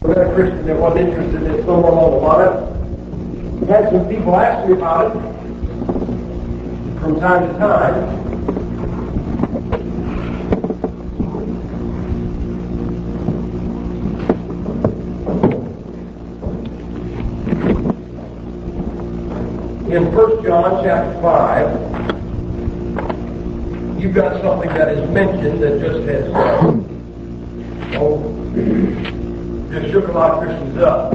I met a Christian that wasn't interested in it so long about it. I had some people ask me about it from time to time. In 1 John chapter 5, you've got something that is mentioned that just has just shook a lot of Christians up.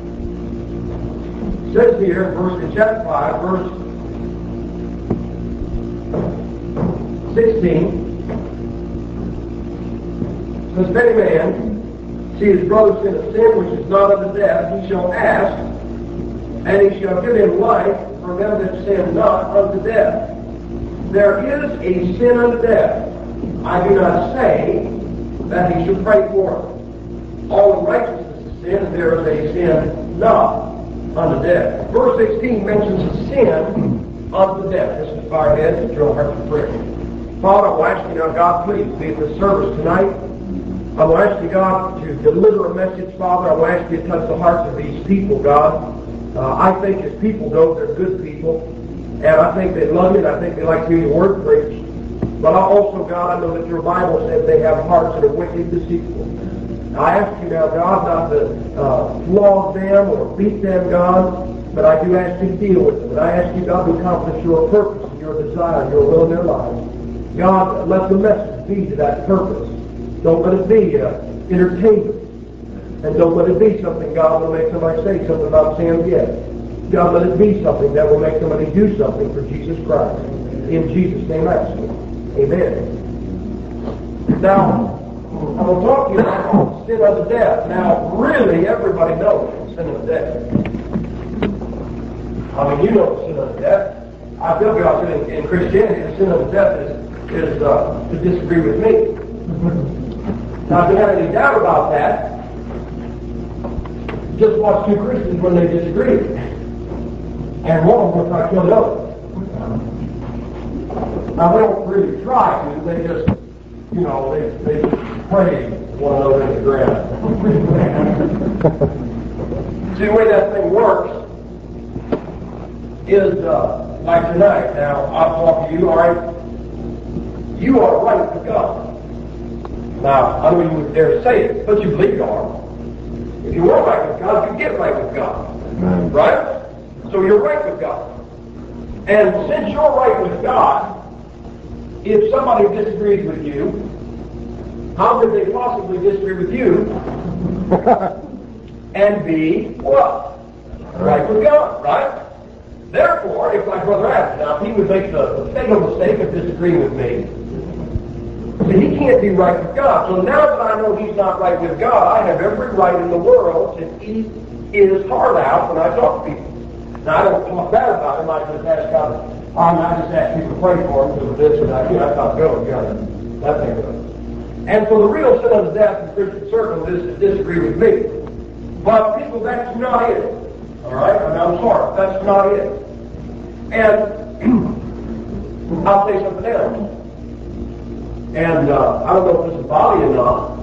It says here in chapter 5, verse 16, says, if any man see his brother sin a sin which is not unto death, he shall ask, and he shall give him life for them that sin not unto death. There is a sin unto death. I do not say that he should pray for it. All righteousness is sin, and there is a sin not unto death. Verse 16 mentions a sin unto death. This is our head and drill heart to prayer. Father, I will ask you now, God, please be at the service tonight. I will ask you, God, to deliver a message, Father. I will ask you to touch the hearts of these people, God. I think as people know they're good people, and I think they love you, and I think they like to hear your word preached. But I also, God, I know that your Bible says they have hearts that are wicked, deceitful. I ask you now, God, not to flog them or beat them, God, but I do ask you to deal with them. And I ask you, God, to accomplish your purpose and your desire, your will in their lives. God, let the message be to that purpose. Don't let it be entertainment. And don't let it be something, God, will make somebody say something about Sam Gibb. God, let it be something that will make somebody do something for Jesus Christ. In Jesus' name I ask you. Amen. Now, I'm going to talk to you about sin unto death. Now, really, everybody knows sin unto death. I mean, you know sin unto death. I feel God said in Christianity, the sin unto death is to disagree with me. Now, if you have any doubt about that, just watch two Christians when they disagree. And one of them will try to kill the other. Now, they don't really try to. They just, they pray one another in the ground. See, the way that thing works is like tonight. Now, I'll talk to you, all right? You are right with God. Now, I know you would dare to say it, but you believe you are. If you are right with God, you get right with God. Right? So you're right with God. And since you're right with God, if somebody disagrees with you, how could they possibly disagree with you and be what? Right with God, right? Therefore, if my brother Adam, now if he would make the fatal mistake of disagreeing with me, see, he can't be right with God. So now that I know he's not right with God, I have every right in the world to eat his heart out when I talk to people. Now, I don't talk bad about him. I just ask God, I just ask people to pray for him because of this and that. That's not good. That thing goes. And so the real sin unto death in Christian circles is to disagree with me. But people, that's not it. All right? I mean, I'm sorry. That's not it. And I'll say something else. And I don't know if this is body or not.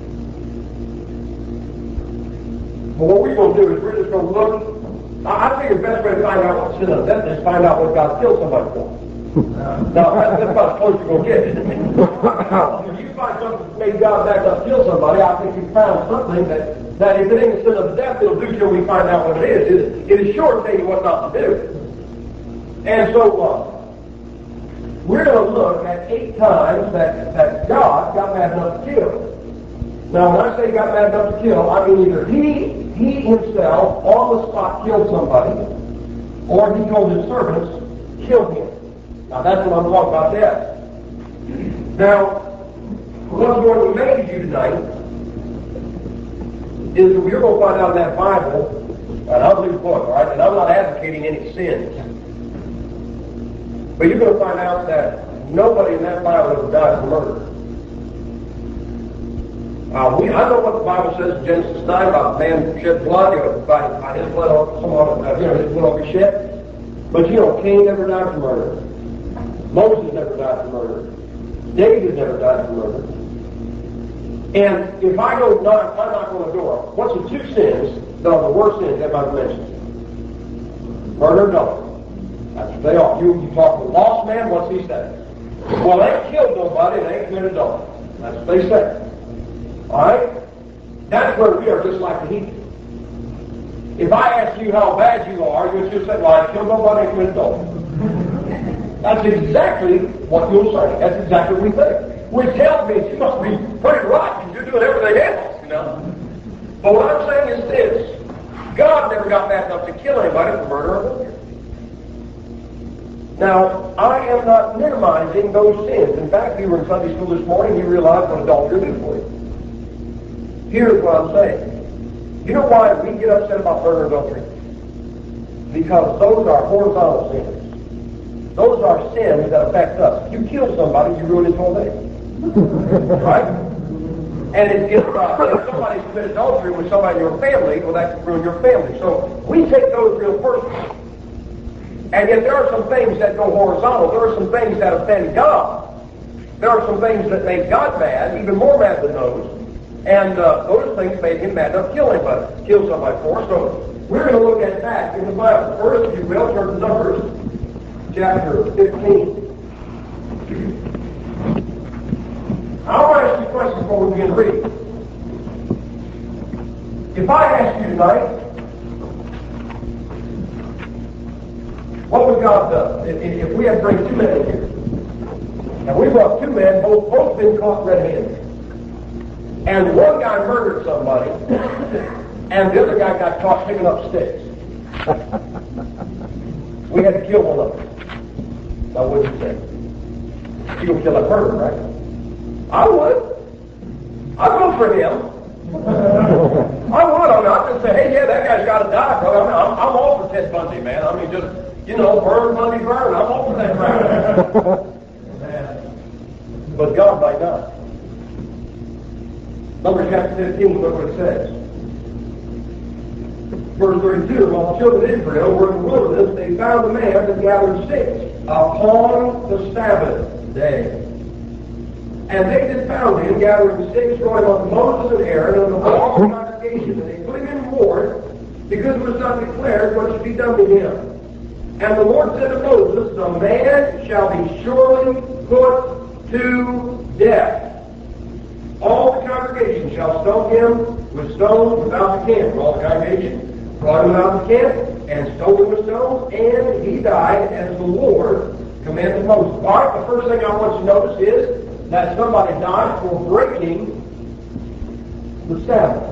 But what we're going to do is we're just going to look. I think the best way to find out what sin unto death is find out what God killed somebody for. Now, that's about as close you're going to get. If you find something that made God back up kill somebody, I think you found something that if it ain't a sin unto death, it'll do till we find out what it is. It is sure to tell you what not to do. And so, we're going to look at 8 times that God got mad enough to kill. Now, when I say got mad enough to kill, I mean either he himself on the spot killed somebody, or he told his servants, kill him. Now, that's what I'm talking about there. Now, what's going to amaze you tonight is that you're going to find out in that Bible, an ugly book, all right? And I'm not advocating any sins. But you're going to find out that nobody in that Bible ever died for murder. I know what the Bible says in Genesis 9 about man shed blood, by his blood, his blood will be shed. But Cain never died for murder. Moses never died for murder. David never died for murder. And if I go knock, I knock on the door, what's the two sins that are the worst sins everybody mentions? Murder and adultery. That's what they are. You talk to a lost man, what's he say? Well, they ain't killed nobody, they ain't committed adultery. That's what they say. Alright? That's where we are just like the heathen. If I ask you how bad you are, you'll just say, well, I killed nobody, I committed adultery. That's exactly what you'll say. That's exactly what we think. Which tells me you must be pretty right because you're doing everything else, you know. But what I'm saying is this. God never got bad enough to kill anybody for murder or adultery. Now, I am not minimizing those sins. In fact, if you were in Sunday school this morning, you realized what adultery did for you. Here's what I'm saying. You know why we get upset about murder and adultery? Because those are horizontal sins. Those are sins that affect us. If you kill somebody, you ruin his whole day. Right? And if somebody's committed adultery with somebody in your family, well, that can ruin your family. So we take those real personally. And yet there are some things that go horizontal. There are some things that offend God. There are some things that make God mad, even more mad than those. And those things made him mad enough to kill somebody for. So we're going to look at that in the Bible. First, if you will, turn to Numbers chapter 15. I'll ask you a question before we begin reading. If I ask you tonight, what would God do if we had to bring two men in here? And we brought two men, both been caught red-handed. And one guy murdered somebody, and the other guy got caught picking up sticks. We had to kill one of them. Now, what would you say? You would kill that murderer, right? I would. I'd go for him. I would. I'd just say, hey, yeah, that guy's got to die, brother. I'm all for Ted Bundy, man. I mean, just, burn, Bundy, burn. I'm all for that crap. But God might not. Numbers chapter 15, look what it says. Verse 32, while the children of Israel were in the wilderness, they found a man that gathered sticks upon the Sabbath day. And they that found him gathering sticks going on Moses and Aaron and the whole congregation, and they put him in ward because it was not declared what should be done to him. And the Lord said to Moses, the man shall be surely put to death. All the congregation shall stone him with stones without the camp. All the congregation brought him out of the camp and stoned him with stones, and he died as the Lord commanded Moses. All right, the first thing I want you to notice is that somebody died for breaking the Sabbath.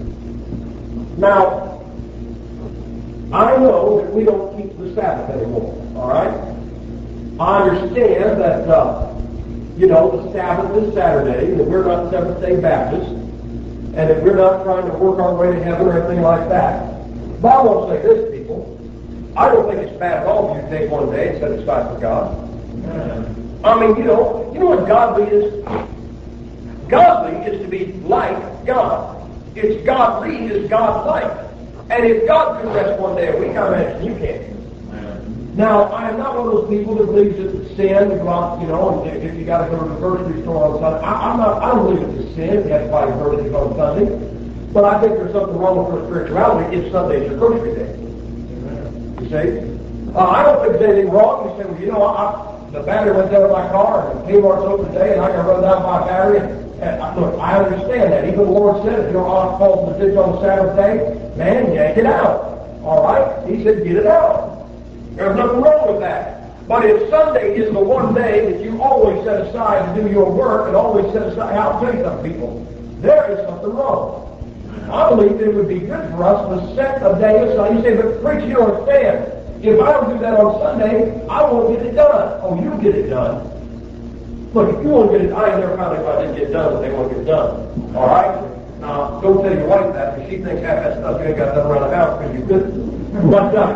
Now, I know that we don't keep the Sabbath anymore, all right? I understand that, the Sabbath is Saturday, that we're not Seventh-day Baptists, and that we're not trying to work our way to heaven or anything like that. But I want to say this, people. I don't think it's bad at all if you take one day and set it aside for God. I mean, you know what godly is? Godly is to be like God. It's godly is God-like. And if God can rest one day a week, I imagine you can. Now, I am not one of those people that believes it's sin to go out, and if you got to go to the grocery store on Sunday. I don't believe it's a sin to have to buy your groceries on Sunday. But I think there's something wrong with our spirituality if Sunday is your grocery day. You see? I don't think there's anything wrong. You say, well, the battery went down in my car, and Kmart's open today, and I can run down my battery. And look, I understand that. Even the Lord said, if your ox falls in the ditch on the Sabbath day, man, yank it out. All right? He said, get it out. There's nothing wrong with that. But if Sunday is the one day that you always set aside to do your work and always set aside, I'll tell you something, people, there is something wrong. I believe it would be good for us to set a day aside. You say, but preacher, you don't understand. If I don't do that on Sunday, I won't get it done. Oh, you get it done. Look, if you won't get it, I ain't never found anybody didn't get done, but they won't get it done. All right? Now, don't tell your wife that, because she thinks half that stuff you ain't got done around the house because you couldn't.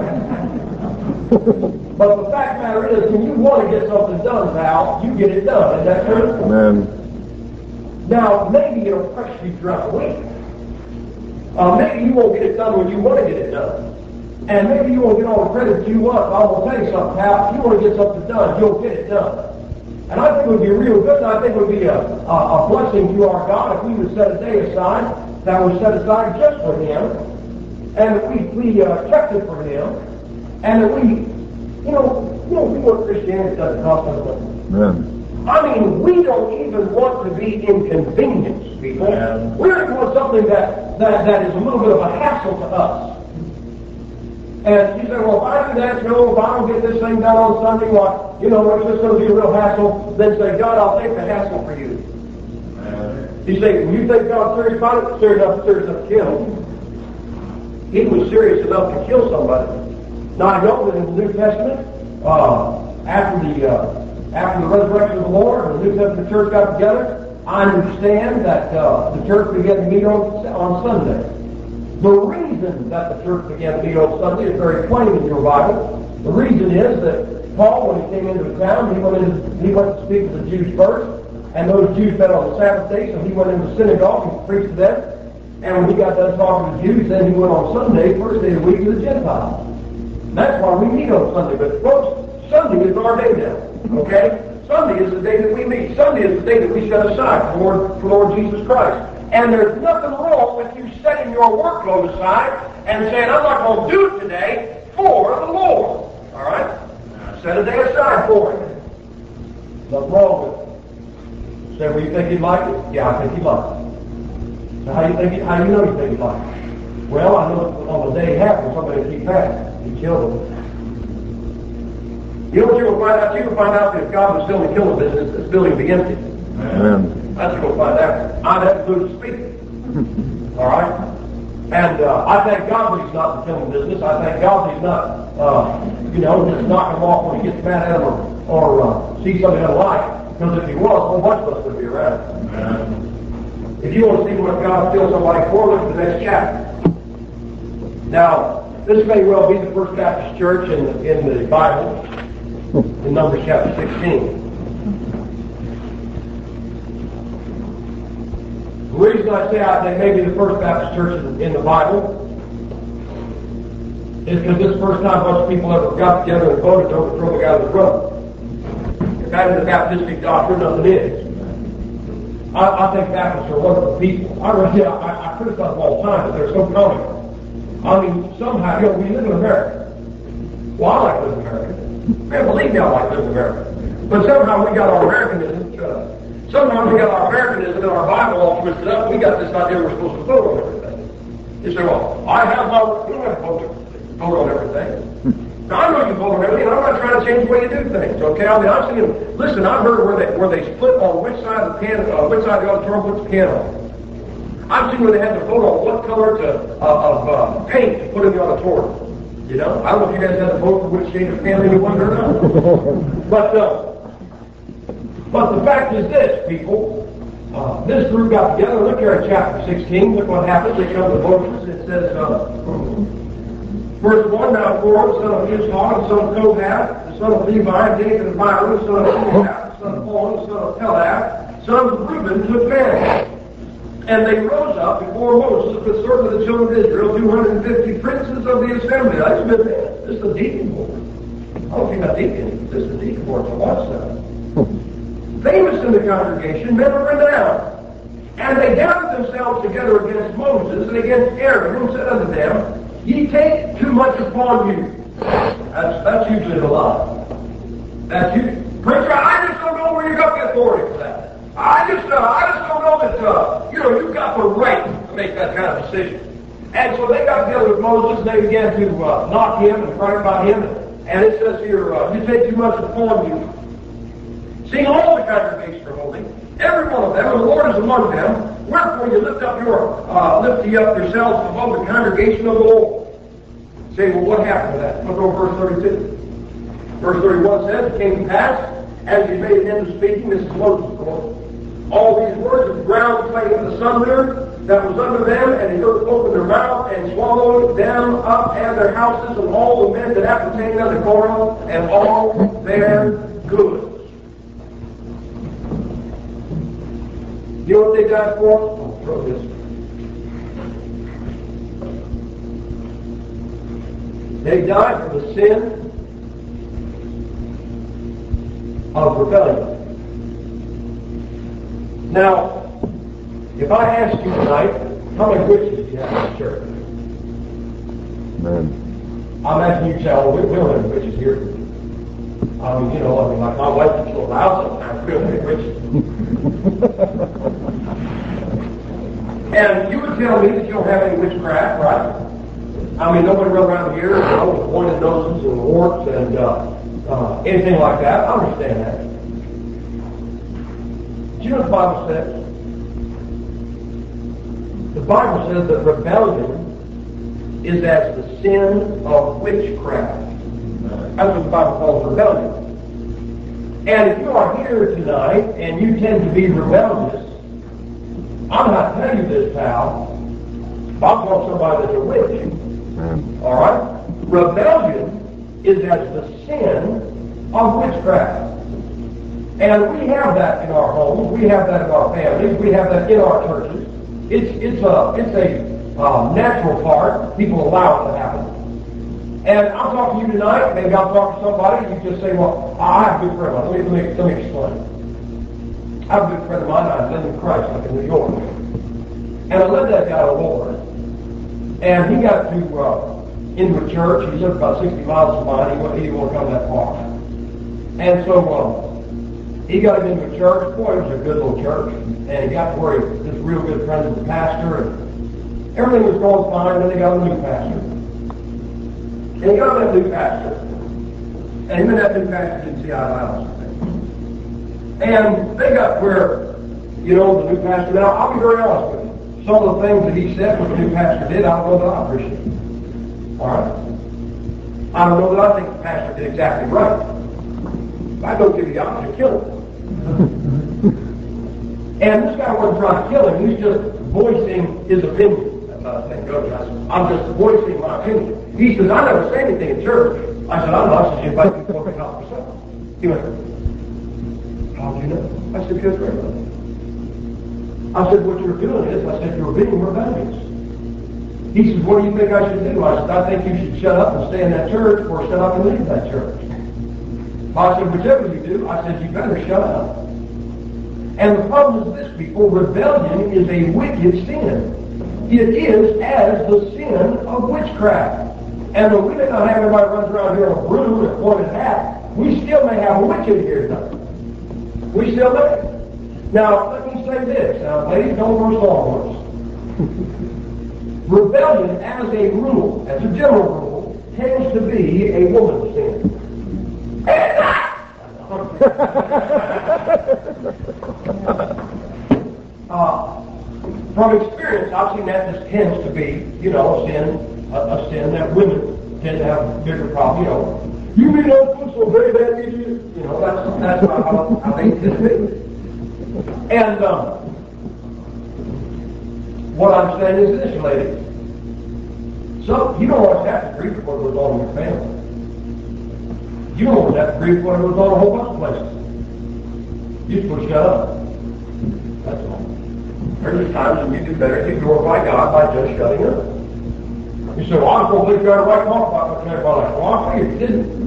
But the fact of the matter is, when you want to get something done, Val, you get it done. Is that true? Amen. Now, maybe it'll pressure you throughout the week. Maybe you won't get it done when you want to get it done. And maybe you won't get all the credit you want. I will tell you something, Hal. If you want to get something done, you'll get it done. And I think it would be real good, and I think it would be a blessing to our God if we would set a day aside that was set aside just for Him, and that we kept it for Him, and that we what Christianity doesn't cost us nothing. I mean, we don't even want to be inconvenienced, people. We don't even want something that is a little bit of a hassle to us. And you say, well, if I do that, if I don't get this thing done on Sunday, well, it's just going to be a real hassle, then say, God, I'll take the hassle for you. You say, you think God's serious about it? Serious enough to kill. He was serious enough to kill somebody. Now, I know that in the New Testament, after the resurrection of the Lord, the New Testament church got together, I understand that the church began to meet on Sunday. The reason that the church began to meet on Sunday is very plain in your Bible. The reason is that Paul, when he came into the town, he went to speak to the Jews first, and those Jews met on the Sabbath day, so he went into the synagogue and preached to them. And when he got done talking to the Jews, then he went on Sunday, first day of the week, to the Gentiles. And that's why we meet on Sunday. But folks, Sunday is our day now. Okay? Sunday is the day that we meet. Sunday is the day that we set aside for Lord Jesus Christ. And there's nothing wrong with you setting your workload aside and saying, I'm not going to do it today for the Lord. All right? Set a day aside for Him. Nothing wrong with it. Say, well, you think He'd like it? Yeah, I think He'd like it. So how do you know you think He'd like it? Well, I know on the day He happened, somebody keep fast. He killed them. You know what you will find out? You will find out that if God was still in the killing business, this building would be empty. Amen. That's what you'll find out. I'm absolutely speaking. All right? And I thank God that He's not in the killing business. I thank God that He's not, just knocking them off when He gets mad at them or sees something unlike. Because if He was, a whole bunch of us would be around. Amen. If you want to see what God feels somebody for, look at the next chapter. Now, this may well be the First Baptist Church in the Bible, in Numbers chapter 16. The reason I say I think maybe the First Baptist Church in the Bible is because this is the first time most people ever got together and voted to overthrow the guy with the throne. If that is the Baptistic doctrine, nothing is. I think Baptists are wonderful people. I criticize them all the time, but they're so comical. I mean, somehow, we live in America. Well, I like living in America. Man, believe me, I like living in America. But somehow we got our Americanism. Sometimes we got our Americanism in our Bible all twisted up. We got this idea we're supposed to vote on everything. You say, well, I have my... You don't have to vote on everything. Now, I know you vote on everything, and I'm not trying to change the way you do things, okay? I mean, I've seen them... Listen, I've heard where they split on which side of the piano, which side of the auditorium puts the piano. I've seen where they had to vote on what color of paint to put in the auditorium. I don't know if you guys had to vote for which shade of family you wanted or not. But the fact is this, people. This group got together. Look here at chapter 16. Look what happens. They come to Moses. It says, verse 1, now Korah, the son of Ishmael, the son of Kohath, the son of Levi, David and Myron, the son of Kohath, the son of Paul, the son of Peleth, son of Reuben, took manhood. And they rose up before Moses with certain of the children of Israel, 250 princes of the assembly. This is the deacon board. I don't know if you got deacon. This is the deacon board. So watch that. Famous in the congregation, men of renown. And they gathered themselves together against Moses and against Aaron, who said unto them, Ye take too much upon you. That's usually the lie. That's usually. Preacher, I just don't know where you got the authority for that. I just don't know that, you've got the right to make that kind of decision. And so they got together with Moses, and they began to knock him and cry about him. And it says here, you take too much upon you. Seeing all the congregation are holy, every one of them, and the Lord is among them, wherefore you lift up yourselves above the congregation of the Lord. Say, well, what happened to that? Look over verse 32. Verse 31 says, it came to pass, as he made an end of speaking, this is Moses' quote, all these words of the ground playing of the thunder that was under them, and the earth opened their mouth and swallowed them up and their houses and all the men that appertained unto Korah and all their goods. You know what they died for? Oh, throw this. They died for the sin of rebellion. Now, if I ask you tonight, how many witches do you have in the church? Amen. I imagine you say, oh, we don't have any witches here. I mean, like my wife gets a little loud sometimes, we don't have any witches. And you would tell me that you don't have any witchcraft, right? I mean, nobody around here, with pointed noses and warts and anything like that. I understand that. Do you know what the Bible says? The Bible says that rebellion is as the sin of witchcraft. That's what the Bible calls rebellion. And if you are here tonight and you tend to be rebellious, I'm not telling you this, pal. I'm calling somebody that's a witch. All right? Rebellion is as the sin of witchcraft. And we have that in our homes. We have that in our families. We have that in our churches. It's a natural part. People allow it to happen. And I'm talking to you tonight. Maybe I'll talk to somebody. And you just say, well, I have a good friend of mine. Let me explain. I have a good friend of mine. I live in Christ, like in New York. And I led that guy to the Lord. And he got into a church. He lived about 60 miles from mine. He didn't want to come that far. And so he got into a church. Boy, it was a good little church. And he got to where he was real good friends with the pastor. And everything was going fine. And then they got a new pastor. And he got that new pastor. And him and that new pastor didn't see eye to eye on something. And they got where, the new pastor, now I'll be very honest with you. Some of the things that he said, what the new pastor did, I don't know that I appreciate. All right? I don't know that I think the pastor did exactly right. I don't give you the option to kill him. And this guy wasn't trying to kill him. He's just voicing his opinion. That's how the thing goes. I'm just voicing my opinion. He says, I never say anything in church. I said, I don't know. I said, you invite me to talk about yourself. He went, how do you know? I said, because we're rebellious. I said, what you're doing is, I said, you're being rebellious. He says, what do you think I should do? I said, I think you should shut up and stay in that church or shut up and leave that church. I said, whichever you do, I said, you better shut up. And the problem is this, people, rebellion is a wicked sin. It is as the sin of witchcraft. And though we may not have everybody runs around here in a broom and a pointed hat, we still may have a witch in here tonight. We still may. Now, let me say this. Now, ladies, don't go longhorns. Rebellion, as a rule, as a general rule, tends to be a woman's sin. From experience, I've seen that just tends to be, a sin that women tend to have a bigger problem. You mean I put so very bad in you? That's how they tend to be. And what I'm saying is this, ladies. So you don't always have to grieve for what goes on in your family. You don't always have to grieve for what goes on in a whole bunch of places. You just put shut up. That's all. There's times when you do better if you glorify God by just shutting up. You say, well, I don't think you got a right to talk about that. Well, I figured you didn't.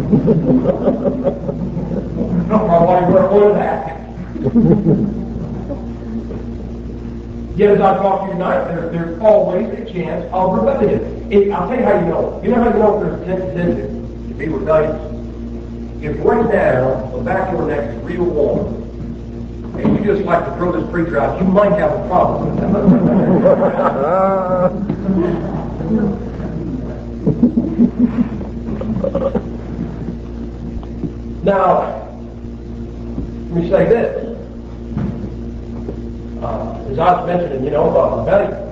No problem why you wear a point of that. Yet as I talk to you tonight, there's always a chance of rebellion. I'll tell you how you know. You know how you know if there's a tendency to be rebellious? If right now the back of your neck is real warm, and you just like to throw this preacher out, you might have a problem with that. Now, let me say this. As I was mentioning, about rebellion.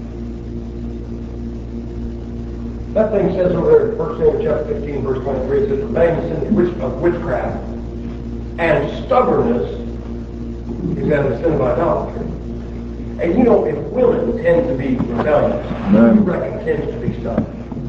That thing says over there in 1 Samuel chapter 15, verse 23, it says, rebellion is sin of witchcraft, and stubbornness is as a sin of idolatry. And if women tend to be rebellious, you reckon tends to be stubborn.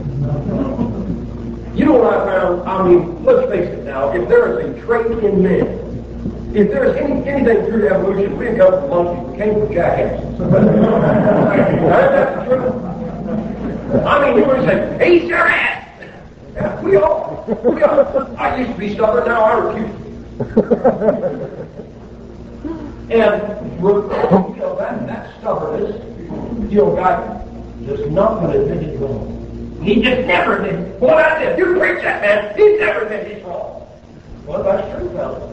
You know what I found? I mean, let's face it now, if there is a trait in men, if there's anything through evolution, we didn't come from monkeys, we came from jackasses. That's the truth. I mean, you would say, he's your ass! Yeah, we all. I used to be stubborn, now I refuse. And that stubbornness, God just not going to admit he's wrong. He just never admits. What I said, you preach that, man. He never admits he's wrong. Well, that's true, fellas.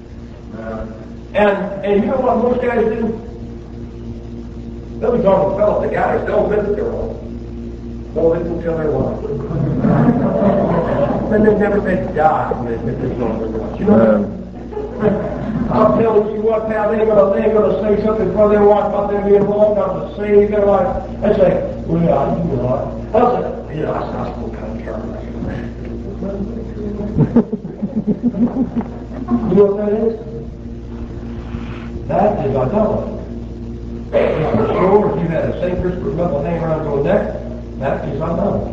And you know what most guys do? They'll be talking to fellas, the guys don't admit that they're wrong. Well, they can tell their wife. And they never been die when they admit they're wrong. You know? I'm telling you what, pal, they ain't gonna say something for their wife about them being wrong. I'm gonna say anything like, I say, well, yeah, you know, I'll say, I still kind of turn like You know what that is? That is idolatry. For sure, if you had a St. Christopher's medal hanging around your neck, that is idolatry.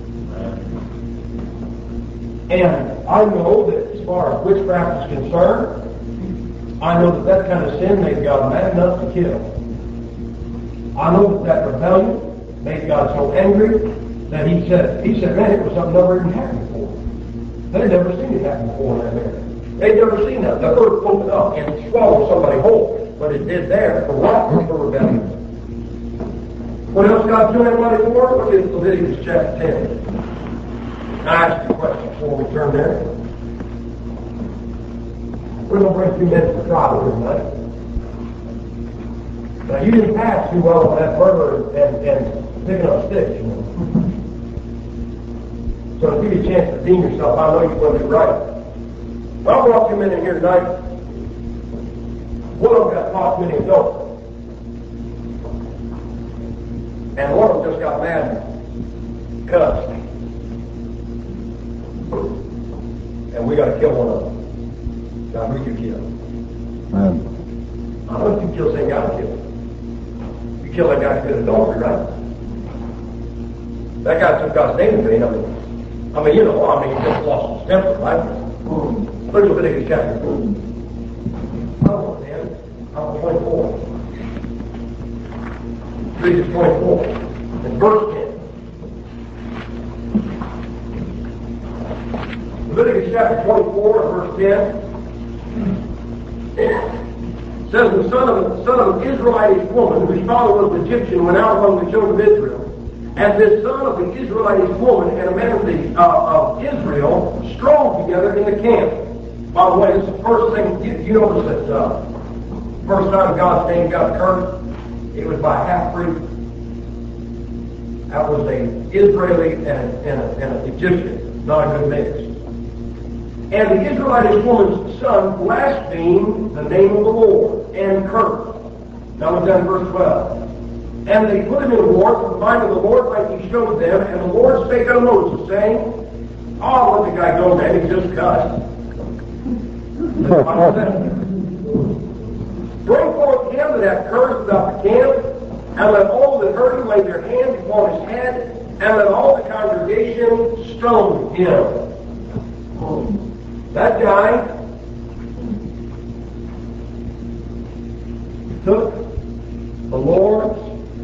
And I know that as far as witchcraft is concerned, I know that kind of sin made God mad enough to kill. I know that rebellion made God so angry that he said, man, it was something never even happened before. They'd never seen it happen before in that area. They'd never seen that. The earth opened up and swallowed somebody whole. But it did there. For what? For rebellion. What else God doing anybody for? Look at Leviticus chapter 10. I asked you a question before we turn there. We're going to bring 2 minutes of trial here tonight. Now, you didn't pass too well on that burger and picking up sticks, you know. So to give you a chance to redeem yourself, I know you're going to do right. Well, I brought 2 men in here tonight. One of them got taught many adults. And one of them just got mad and cussed. And we got to kill one of them. God, who you kill? I don't think you kill same guy to kill. You kill that guy who committed adultery, right? That guy took God's name in vain. I mean, you know, he just lost his temper, right? Look at Leviticus chapter 4. Oh, man. I'm 24. Read 24. And verse 10. Leviticus chapter 24 and verse 10. Says the son of an Israelite woman, whose father was an Egyptian, went out among the children of Israel. And this son of the Israelite woman and a man of Israel strove together in the camp. By the way, this is the first thing, you notice that first time God's name got cursed, it was by a half-breed. That was an Israeli and an Egyptian, not a good mix. And the Israelite woman's son blasphemed the name of the Lord and cursed. Now we're down in verse 12. And they put him in ward, for the mind of the Lord might be showed them. And the Lord spake unto Moses, saying, oh, let the guy go, man, he just cussed. Bring forth him that hath cursed about the camp, and let all that heard him lay their hands upon his head, and let all the congregation stone him. That guy took the Lord's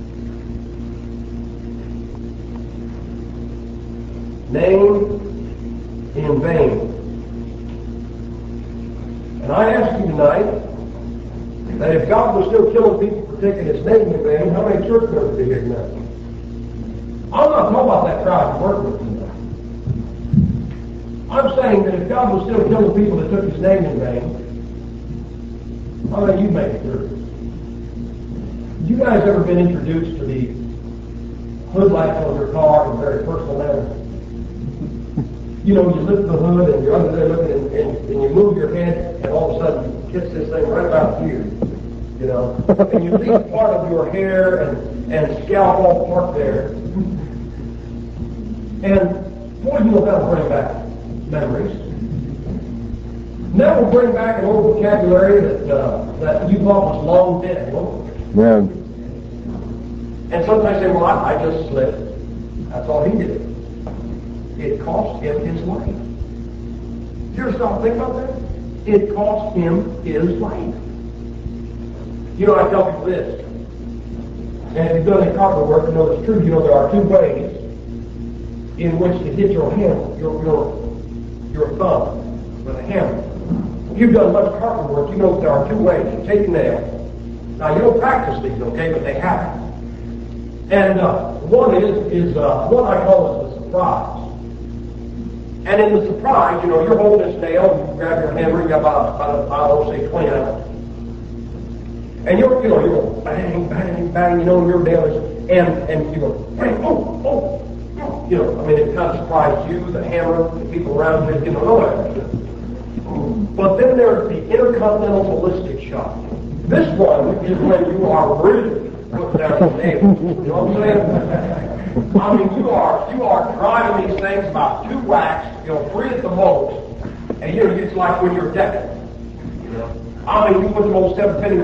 name in vain. And I ask you tonight that if God was still killing people for taking his name in vain, how many church members would be here tonight? I'm not talking about that tribe of work with tonight. I'm saying that if God was still killing people that took his name in vain, how many of you make it through? You guys ever been introduced to the hood lights on your car in a very personal manner? You know, you lift the hood and you're under there looking and you move your head and all of a sudden you kiss this thing right about here, you know, and you leave part of your hair and scalp all part there. And boy, you know that'll bring back memories. And that will bring back an old vocabulary that you thought was long dead, won't it? Yeah. And sometimes say, well, I just slipped. That's all he did. It cost him his life. Did you ever stop and think about that? It cost him his life. You know, I tell people this, and if you've done any carpet work, you know it's true. You know, there are two ways in which to hit your hammer, your thumb with a hammer. you've done much carpenter work, you know there are two ways. You take a nail. Now, you don't practice these, okay, but they happen. And one is what I call the surprise. And in the surprise, you know, you're holding this nail, you grab your hammer, you got about say 20 ounces. And you're going bang, bang, bang, you know, your nail is, and you go, bang, oh. You know, I mean, it kind of surprised you, the hammer, the people around you, you know that. But then there's the intercontinental ballistic shot. This one is when you are really putting down the nail. You know what I'm saying? I mean, you are driving these things about 2 whacks, you know, 3 at the most, and you know, it's like when you're decking. You know, I mean, you put the old 7-penny.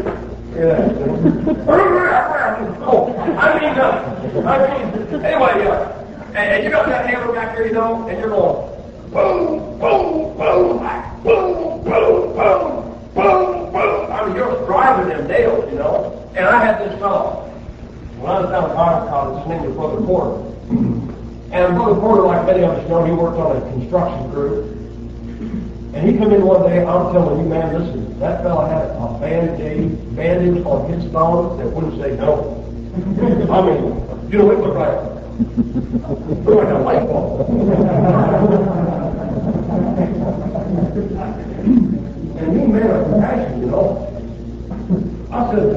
Anyway, and you got that hammer back there, you know, and you're going boom, boom, boom, boom, boom, boom, boom, boom. I mean, you're driving them nails, you know. And I had this fellow. When I was down at Bible college, his name was Brother Porter. And Brother Porter, like many of us know, he worked on a construction crew. And he come in one day, I'm telling you, man, listen, that fellow had a bandage on his thumb that wouldn't say no. I mean, you know, it looked like a light bulb. And he man of compassion, you know. I said,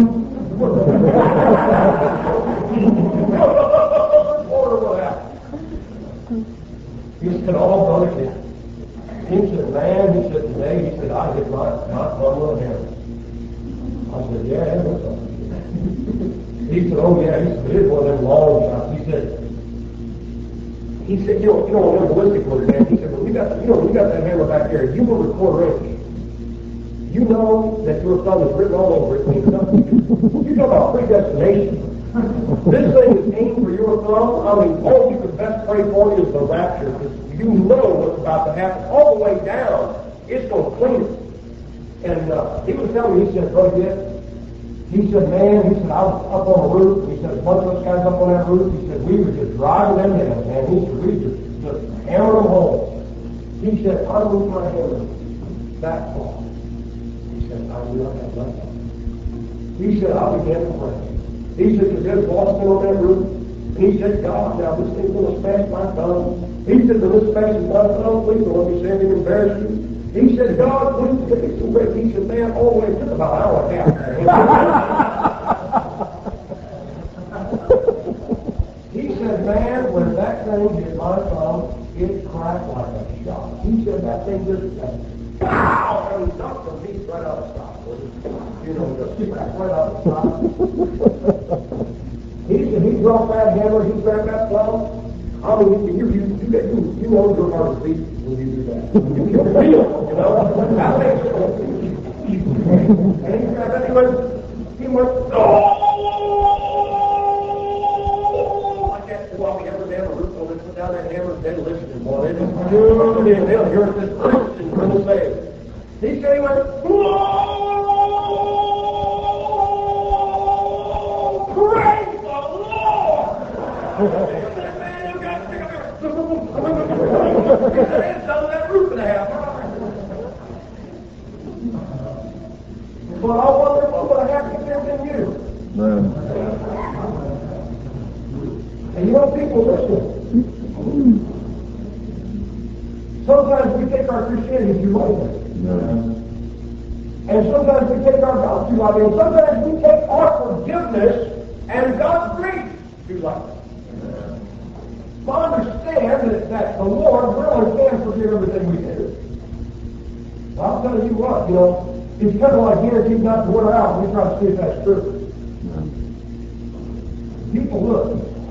he said, oh, brother, kid. He said, man, he said, today, he said, I hit my thumb with a hammer. I said, yeah, what's up? He said, oh, yeah, he said, it is one of them long shots. He said, you know, on them ballistic work, man, he said, when you got that hammer back there, you were a quarter inch. You know that your thumb is written all over it. You talk about predestination. This thing is aimed for your thumb. I mean, all you could best pray for is the rapture, because you know what's about to happen. All the way down, it's going to clean it. And he was telling me, he said, brother, yeah. He said, man, he said, I was up on the roof. He said, a bunch of us guys up on that roof. He said, we were just driving them down, man. He said, we just hammered them home. He said, I moved my hammer that far. He said, I knew I had nothing. He said, I began to pray. He said, because there's Boston on that roof. And he said, God, now this thing's going to smash my thumb. He said, when this smashes my thumb, please don't let me say anything embarrass you. He said, God, please get me some break. He said, man, all the way, it took about an hour and a half. He said, man, when that thing hit my thumb, it cracked like a shot. He said, that thing just, pow! And he knocked the piece right out of the top. You know, just cracked right out of the top. He said, he dropped that hammer, he grabbed that thumb. I mean, you know your heart is beating when you do that. You can feel it, you know. That makes it. And he grabbed it, he went, oh! I can't walk the hammer down the roof, so they put down that hammer, they're listening, boy. They just tuned in, they'll hear this Christian from the stage. He said, he went, whoa! Praise the Lord! That roof in half. But I wonder what would have happened to you. And you know, people listen. Sometimes we take our Christianity too lightly. And sometimes we take our God too lightly. And sometimes we take our forgiveness and God's grace too lightly. But understand that the Lord really can forgive everything we do. Well, I'll tell you what, you know, it's kind of like guaranteed not to wear out when we try to see if that's true. People look.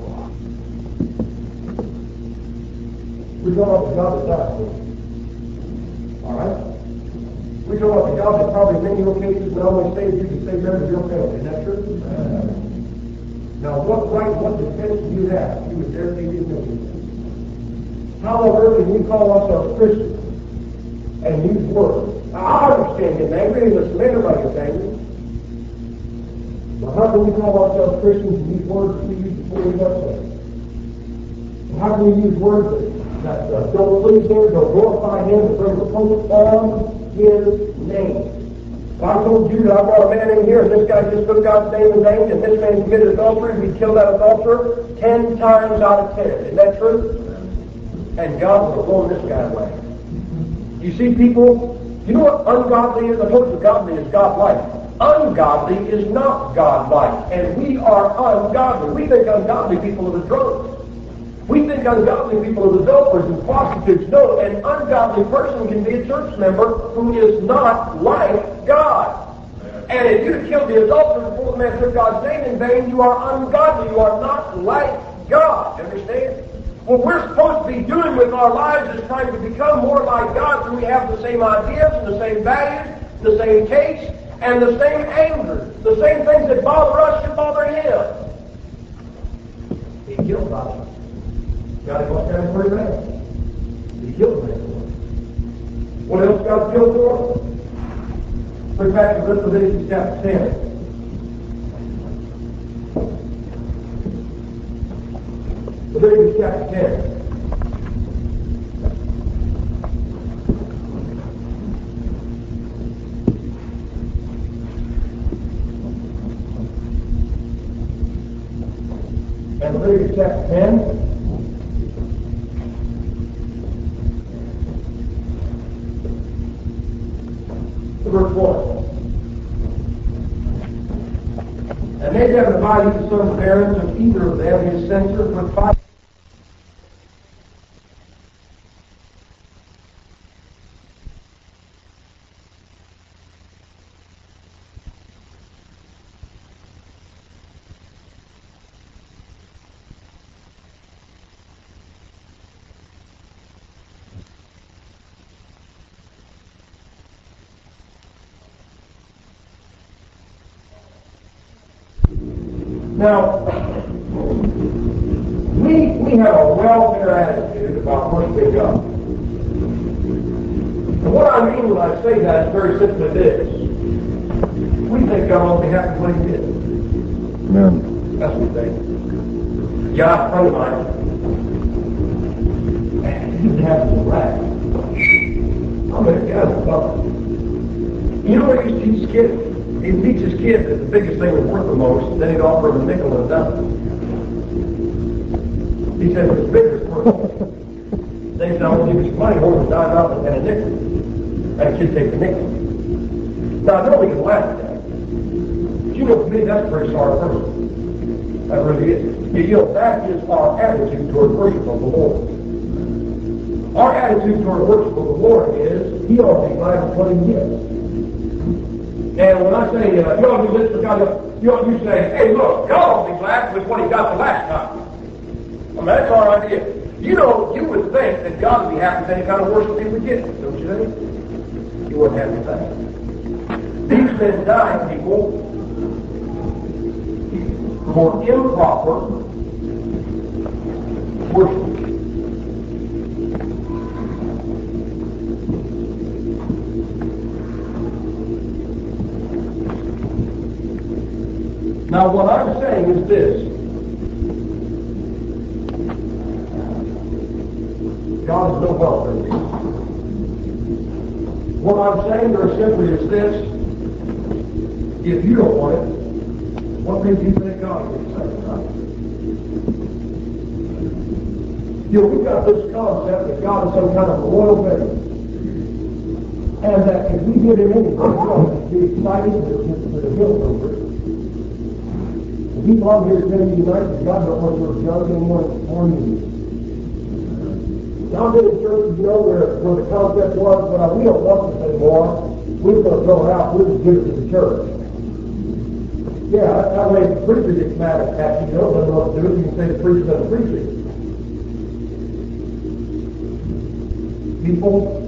We go up to God that died for us. All right? We go up to God that probably in many cases not only saved you, but saved members of your family. Isn't that true? Now, what right, what defense do you have? You would dare say you know. How on earth can we call ourselves Christians and use words? Now, I understand getting angry, and listen, everybody gets angry. But how can we call ourselves Christians and use words that we use before we got saved? How can we use words that don't please Him, don't glorify Him, that bring repentance on? his name. If I told you that I brought a man in here and this guy just took God's name in vain and this man committed adultery, we killed that adulterer 10 times out of 10. Is that true? And God would have blown this guy away. You see, people, you know what ungodly is? I told you godly is God-like. Ungodly is not God-like. And we are ungodly. We think ungodly people are the drunks. We think ungodly people are the adulterers and prostitutes. No, an ungodly person can be a church member who is not like God. And if you killed the adulterer before the man took God's name in vain, you are ungodly. You are not like God. You understand? What we're supposed to be doing with our lives is trying to become more like God, so we have the same ideas and the same values, the same tastes, and the same anger. The same things that bother us should bother Him. He killed God. God was kind of pretty bad. He killed man. What else God killed for? Look back to Leviticus chapter 10. Leviticus chapter 10. And Leviticus chapter 10. Verse 1. And Nadab and Abihu, the sons of Aaron, took either of them his censer for 5. Now, we have a welfare attitude about worshiping God. And what I mean when I say that is very simply this. We think God won't be happy when He did. Amen. That's what they think. Yeah, a friend of mine, he was having some laugh. I'm going to get out of You know what he used to teach kids? He'd teach his kid that the biggest thing was worth the most, then he'd offer him a nickel and a dime. He said, if it's bigger, it's worth more. Then he said, I'm going to give you some money, hold a dime out and a nickel. And the kid takes the nickel. Now, I know we can laugh at that. But you know, to me, that's a pretty sorry person. That really is. You know, that is our attitude toward worship of the Lord. Our attitude toward worship of the Lord is, He ought to be glad with what He gives. And when I say, you ought to do this for God, you ought to say, hey, look, God ought to be glad with what He got the last time. Well, that's our idea. You know, you would think that God would be happy with any kind of worship He would get, don't you think? He wouldn't have with that. These men died, people, for improper worship. Now, what I'm saying is this. God is no welfare people. What I'm saying very simply is this. If you don't want it, what makes you think God would say? You know, we've got this concept that God is some kind of royal figure. And that if we give Him anything, God will be excited with a guilt over it. People out here telling you tonight that God don't want your junk anymore more than you. Now, I've been in churches, you know, where the concept was, well, we don't want this anymore. We're going to throw it out. We'll just give it to the church. Yeah, that way if the preacher gets mad at you, doesn't know what to do, you can say the preacher doesn't preach it. People,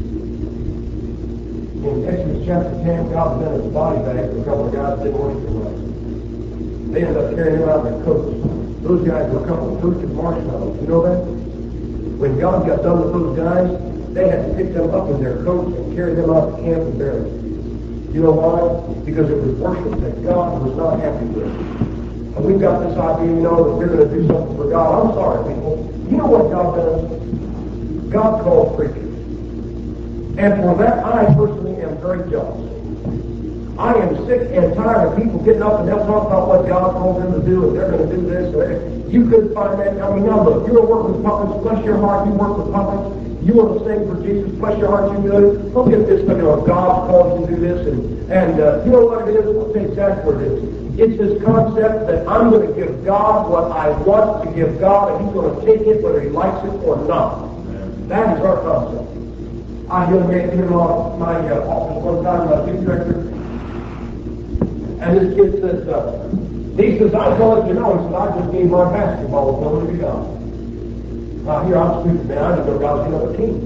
in Exodus chapter 10, God sent us a body bag for a couple of guys that didn't worship Him right. They ended up carrying them out in their coats. Those guys were a couple of toasted marshmallows. You know that? When God got done with those guys, they had to pick them up in their coats and carry them out to camp and bury them. You know why? Because it was worship that God was not happy with. And we've got this idea, you know, that we're going to do something for God. I'm sorry, people. You know what God does? God calls preachers. And for that, I personally am very jealous. I am sick and tired of people getting up and they'll talk about what God told them to do, and they're going to do this. You couldn't find that. I mean, now look, you're going to work with puppets. Bless your heart, you work with puppets. You want to sing for Jesus. Bless your heart, you do it. Don't get this thing on God's called you to do this. And you know what it is? I'll tell you exactly what it is. It's this concept that I'm going to give God what I want to give God, and He's going to take it whether He likes it or not. That is our concept. I heard a man in my office one time, my youth director, and this kid says, he says, I told you know, he said, I just gave my basketball ability to God. Now here I'm stupid, man, I didn't know God was another team.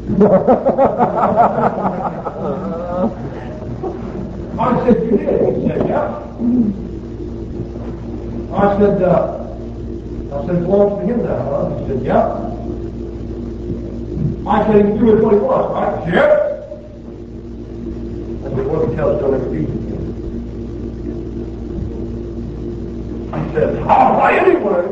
I said, you did? He said, yeah. I said, it belongs to him now, huh? He said, yeah. I said, he can do it what he wants, right? Yeah. I said, well, he tells us don't ever beat him. He said, anyway.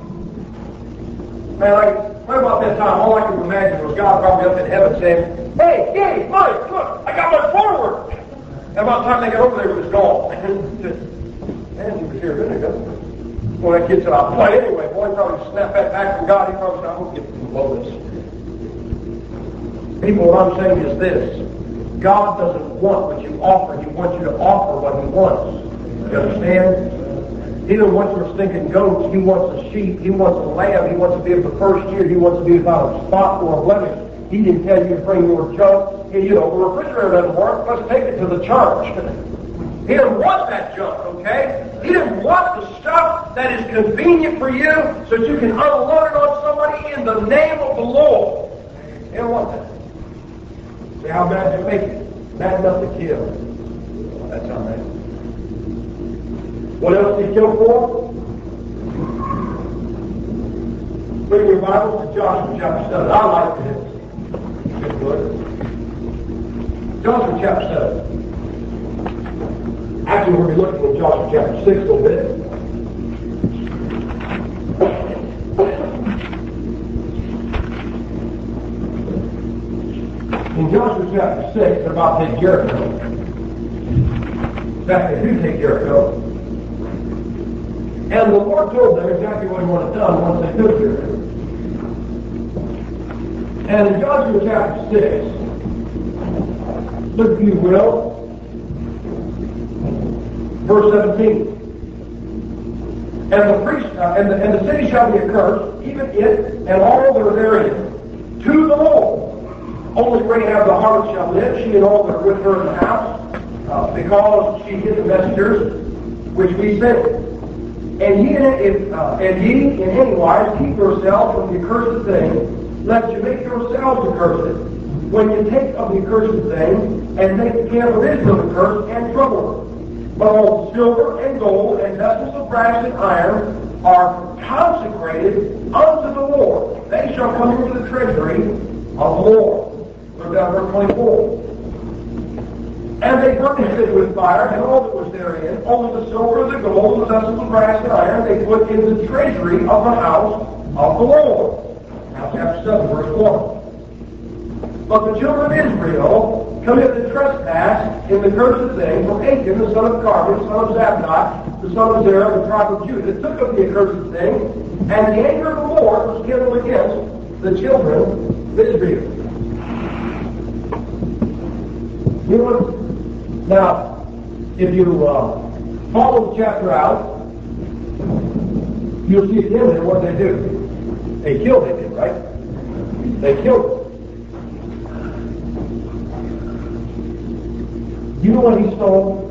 Man, right about that time, all I could imagine was God probably up in heaven saying, hey, Mike, look, I got my forward. And about the time they got over there, it was gone. Man, he was here a minute ago. Well, that kid said, I'll play anyway. Boy, he probably snapped that back from God. He probably said, I'm going to get some bonus. People, what I'm saying is this. God doesn't want what you offer. He wants you to offer what He wants. You understand? He doesn't want your stinking goats. He wants a sheep. He wants a lamb. He wants to be of the first year. He wants to be without a spot or a blemish. He didn't tell you to bring your junk. The refrigerator doesn't work. Let's take it to the church. He didn't want that junk, okay? He didn't want the stuff that is convenient for you so that you can unload it on somebody in the name of the Lord. He didn't want that. See how bad you make it? Bad enough to kill. Well, that's not bad. What else did he kill for? Bring your Bible to Joshua chapter 7. I like this. It's good. Joshua chapter 7. Actually, we'll be looking at Joshua chapter 6 a little bit. In Joshua chapter 6, they're about to take Jericho. In fact, they do take Jericho. And the Lord told them exactly what He wanted done once they took Jericho. And in Joshua chapter 6, look if you will, verse 17. And the city shall be accursed, even it and all that are therein, to the Lord. Only Rahab the harlot shall live, she and all that are with her in the house, because she hid the messengers which we sent. And ye in any wise keep yourselves from the accursed thing, lest you make yourselves accursed. When you take of the accursed thing, and make the camp of Israel accursed, and trouble them. But all silver and gold, and vessels of brass and iron, are consecrated unto the Lord. They shall come into the treasury of the Lord. Look down verse 24. And they furnished it with fire, and all that was therein, only the silver, the gold, the vessels of brass and iron, they put in the treasury of the house of the Lord. Now chapter 7, verse 1. But the children of Israel committed trespass in the cursed thing from Achan, the son of Carmi, the son of Zabdi, the son of Zerah, the tribe of Judah, took of the accursed thing, and the anger of the Lord was kindled against the children of Israel. You know, now, if you follow the chapter out, you'll see at the end there what they do. They killed him, right? They killed him. You know what he stole?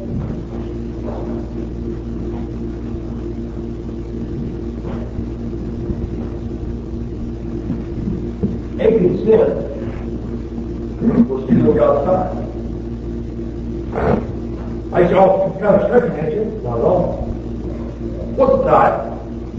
Achan's sin was stealing God's time. I said, oh, it's kind of striking, ain't you? Not at all. What's the tithe?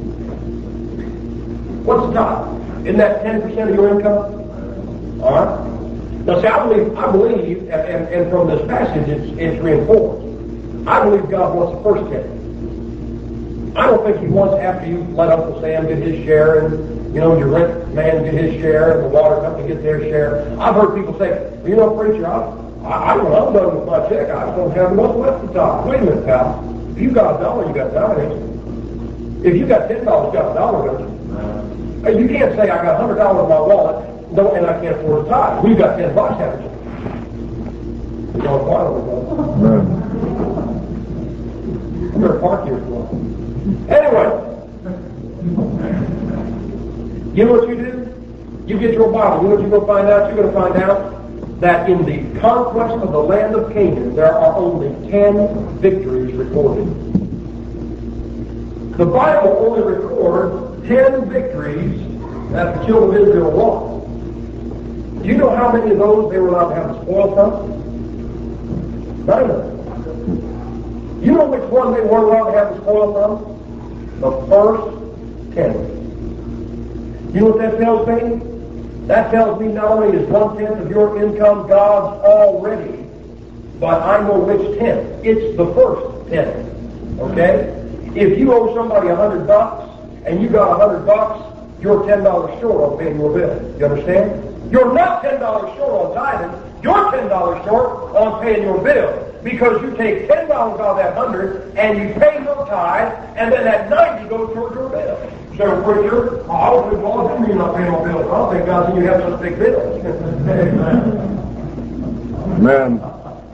What's the tithe? Isn't that 10% of your income? All right. Now, see, I believe, and from this passage, it's reinforced. I believe God wants the first 10. I don't think He wants after you let Uncle Sam get his share, You know, your rent man get his share, and the water company get their share. I've heard people say, well, you know, preacher, I'm done with my check. I don't have enough left to top. Wait a minute, pal. If you got $1, you got $9. If you got $10, you got $1, don't you? You can't say I got $100 in my wallet, and I can't afford a tithe. We've got $10, haven't you? You don't follow it, I'm going to park here for a Anyway, you know what you do? You get your Bible. You know what you're going to find out? You're going to find out that in the conquest of the land of Canaan, there are only 10 victories recorded. The Bible only records 10 victories that the children of Israel won. Do you know how many of those they were allowed to have the spoil from? None of them. You know which one they weren't allowed to have the spoil from? The first 10. You know what that tells me? That tells me not only is 1/10 of your income God's already, but I know which 10. It's the first 10. Okay? If you owe somebody $100 and you got $100, you're $10 short on paying your bill. You understand? You're not $10 short on tithing. You're $10 short on paying your bill. Because you take $10 out of that 100 and you pay no tithe, and then that 90 goes towards your bill. So, preacher, I was involved in you not paying no bills. I don't think God said you have such big bills. Amen.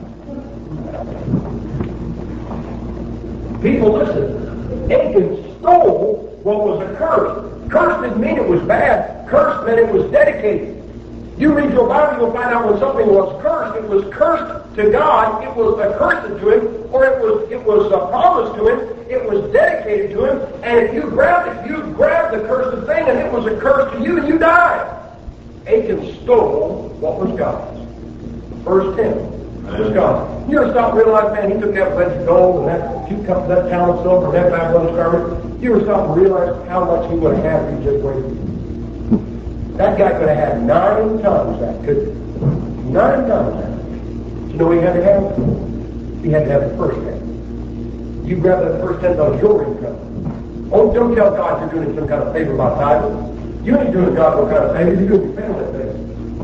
People, listen. Achan stole what was a curse. Curse didn't mean it was bad. Curse meant it was dedicated. You read your Bible, you'll find out when something was cursed to God, it was accursed to him, or it was a promise to him, it was dedicated to him, and if you grabbed the cursed thing, and it was a curse to you, and you died. Achan stole what was God's. Verse 10 was God. You ever stop and realize, man, he took that wedge of gold, and that 2 cups, that pound of silver, and that bag of garment. You ever stop and realize how much he would have had if he just waited? That guy could have had 9 times that, couldn't he? 9 times that. Do you know what he had to have? He had to have the first 10. You grab that first 10 of your income. Oh, don't tell God you're doing some kind of favor by tithing. You ain't doing God no kind of favor. You're doing your family a favor.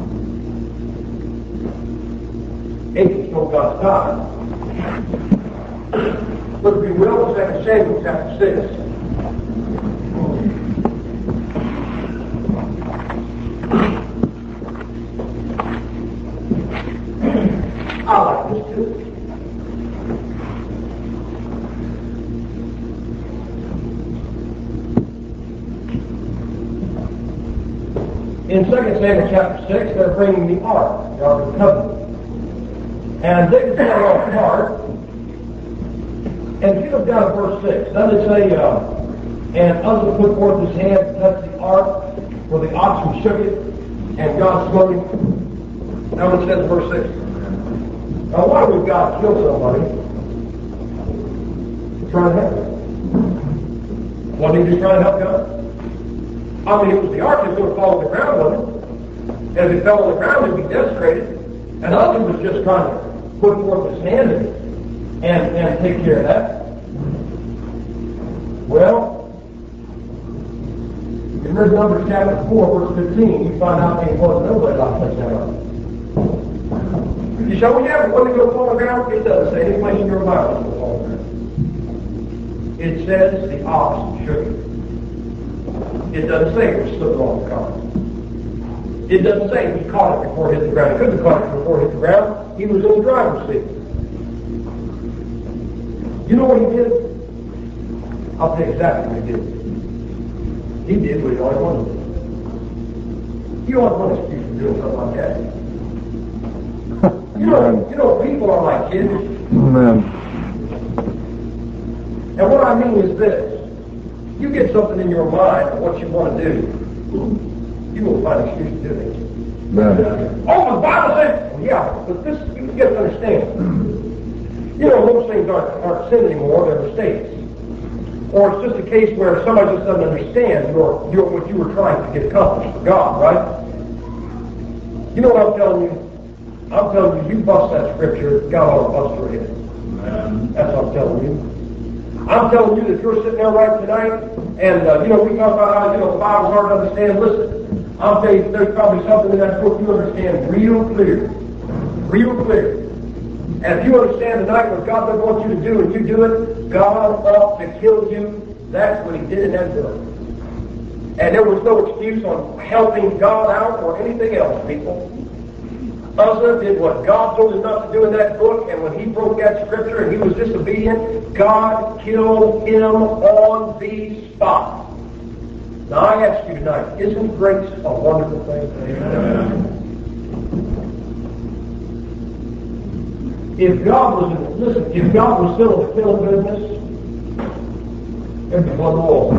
Achan stole God's tithe. Look, if you will, 2 Samuel chapter 6. I like this too. In 2 Samuel chapter 6, they're bringing the Ark, the Ark of the Covenant. And David's got it off the Ark. And if you look down at verse 6, doesn't it say, and Uzzah put forth his hand to touch the Ark, for the oxen shook it, and God smote him. Now it says in verse 6. Now, why would God kill somebody? Trying to help him. Wasn't he just trying to help God? I mean, it was the ark that was going to fall on the ground, wasn't it? As it fell on the ground, it would be desecrated. And Uzzah was just trying to put forth his hand and take care of that. Well, in Numbers chapter 4, verse 15, you find out that he wasn't nobody like touch that ark. You say, well, yeah, but when they go fall on the ground, it doesn't say any place in your Bible it's going to fall on the ground. It says the ox shook it. It doesn't say it was slipping off the cart. It doesn't say he caught it before it hit the ground. He couldn't have caught it before it hit the ground. He was in the driver's seat. You know what he did? I'll tell you exactly what he did. He did what he always wanted to do. You don't want an excuse for doing something like that. You know, people are like kids. Amen. And what I mean is this. You get something in your mind of what you want to do, you will find an excuse to do it. Amen. Oh, the Bible says, well, yeah, but this, you get to understand. You know, most things aren't sin anymore, they're mistakes. Or it's just a case where somebody just doesn't understand what you were trying to get accomplished for God, right? You know what I'm telling you? I'm telling you, you bust that scripture, God ought to bust your head. That's what I'm telling you. I'm telling you that you're sitting there right tonight, and we talk about how the Bible's hard to understand. Listen, I'll tell you, there's probably something in that book you understand real clear. Real clear. And if you understand tonight what God doesn't want you to do and you do it, God ought to kill you. That's what he did in that book. And there was no excuse on helping God out or anything else, people. Uzzah did what God told him not to do in that book, and when he broke that scripture and he was disobedient, God killed him on the spot. Now I ask you tonight, isn't grace a wonderful thing? Amen. If God was still in the killing business, there'd be one more.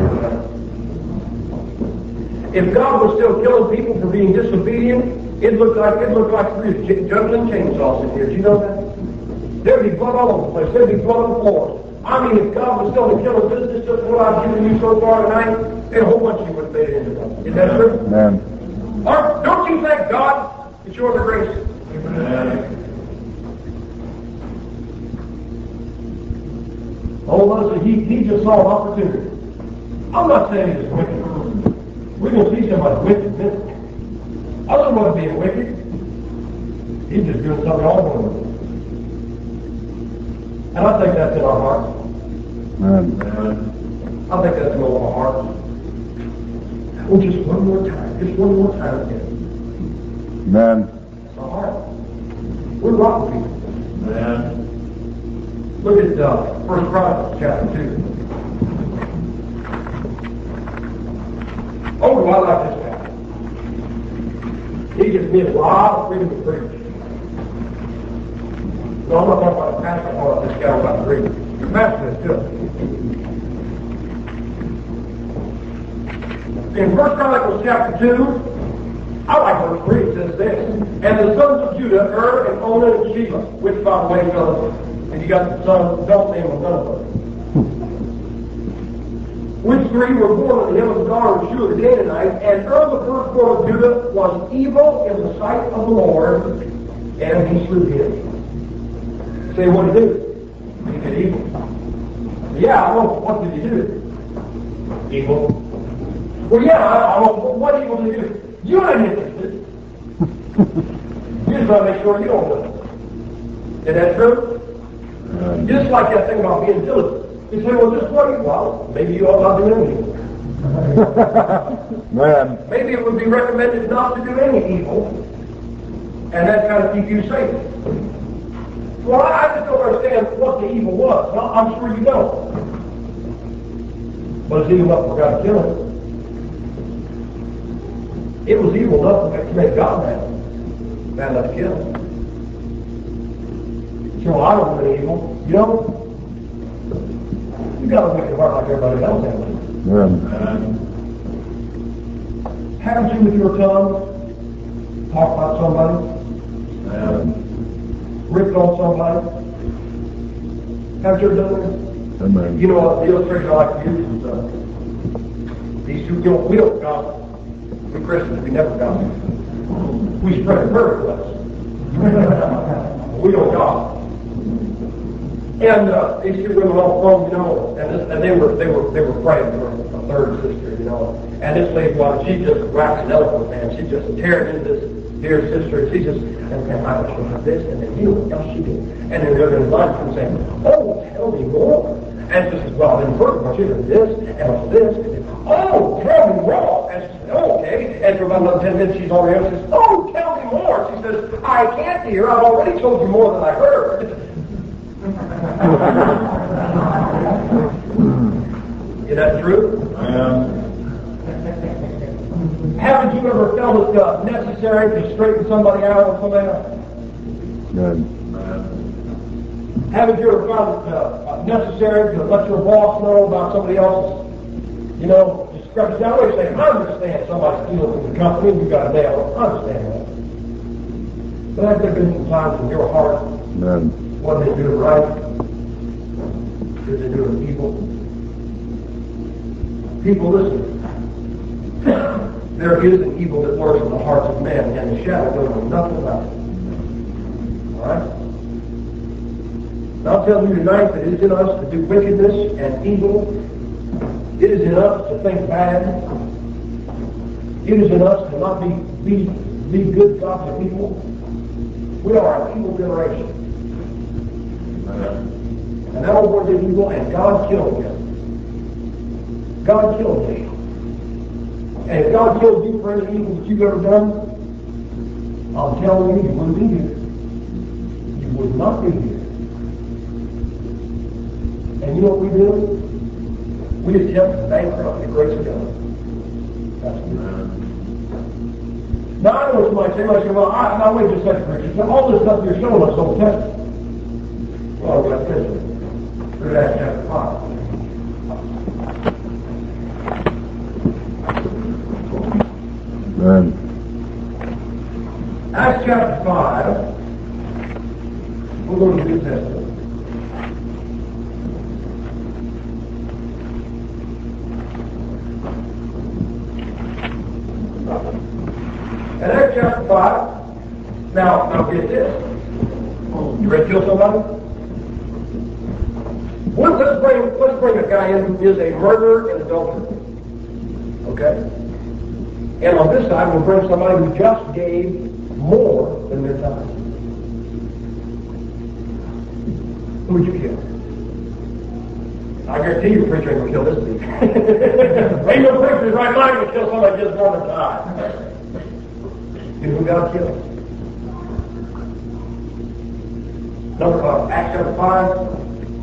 If God was still killing people for being disobedient, it looked like we were juggling chainsaws in here. Do you know that? There'd be blood all over the place. There'd be blood on the floor. I mean, if God was still in the killing business, just what I've given you so far tonight, then a whole bunch of you would have made it into that. Is that true? Amen. Don't you thank God that you're the grace? Amen. Oh, listen, he just saw an opportunity. I'm not saying he was wicked. We're going to see somebody wicked this. I don't want to be wicked. He's just doing something all wrong. And I think that's in our hearts. Amen. I think that's in all our hearts. Oh, just one more time. Just one more time again. Amen. It's our heart. We're rotten people. Amen. Look at 1 Chronicles chapter 2. Oh, do I like this guy. He gives me a lot of freedom to preach. No, I'm not talking about the pastor, I'm talking about this guy about the preach. The pastor is good. In 1 Chronicles chapter 2, I like verse 3, it says this. And the sons of Judah, and Onan and Sheba, which by the way, fellas, and you got the sons, don't name them, none of them. Which three were born of the hill of the daughter of Shua the Canaanite, and the firstborn of Judah was evil in the sight of the Lord, and he slew him. Say, what did he do? He did evil. Yeah, I know. What did he do? Evil. Well, yeah, I know. What evil did he do? You're not interested. You just want to make sure you don't do it. Is that true? Just like that thing about being diligent. You say, well, just what? Well, maybe you ought not do anything. Man. Maybe it would be recommended not to do any evil, and that kind of keep you safe. Well, I just don't understand what the evil was. Well, I'm sure you don't. But it's evil enough for God to kill him. It was evil enough to make God mad. Bad enough to kill him. So I don't do any evil. You know? You got a wicked heart like everybody else has. Haven't you with your tongue talk about somebody? Ripped on somebody? Haven't you done that? Amen. You know what? The illustration I like to use is these two. We don't gossip. We Christians, we never gossip. We spread perfect less. We don't gossip. And these two women on the phone, and they were praying for a third sister, And this lady, she just waxed eloquent, man. She just teared into this dear sister, and she just, and I was from this, and then what else she did. And then they're going to line and saying, oh, tell me more. And she says, well, I've been hurt by this, and all this. Oh, tell me more. And she says, oh, okay. And for about another 10 minutes, she's already up. She says, oh, tell me more. She says, I can't, dear. I've already told you more than I heard. Is that true? Haven't you ever felt it necessary to straighten somebody out or somebody else? Haven't you ever found it necessary to let your boss know about somebody else's, discrepancy? Now, wait a second. I understand somebody's stealing from the company and you got a nail. I understand that. But have there been some times in your heart when they do it right? Did they do it evil? People, listen. There is an evil that works in the hearts of men, and the shadow don't know nothing about it. All right? And I'll tell you tonight that it is in us to do wickedness and evil. It is in us to think bad. It is in us to not be good, godly people. We are an evil generation. And that old boy did evil, and God killed him. God killed him. And if God killed you for any evil that you've ever done, I'll tell you, you wouldn't be here. You would not be here. And you know what we do? We attempt to bankrupt the grace of God. That's what. Now I know somebody say, well, now wait just a second, Richard. So all this stuff you're showing us Old Testament. Well, that's this one. Look at Acts chapter 5. Amen. Acts chapter 5. We'll go to the New Testament. And Acts chapter 5. Now get this. You ready to kill somebody? Well, let's bring a guy in who is a murderer and adulterer. Okay? And on this side, we'll bring somebody who just gave more than their time. Who would you kill? I guarantee you, preacher ain't going to kill this dude. Ain't no preacher in his right mind to kill somebody just more than time. You know who God killed? Number 5, Acts chapter 5.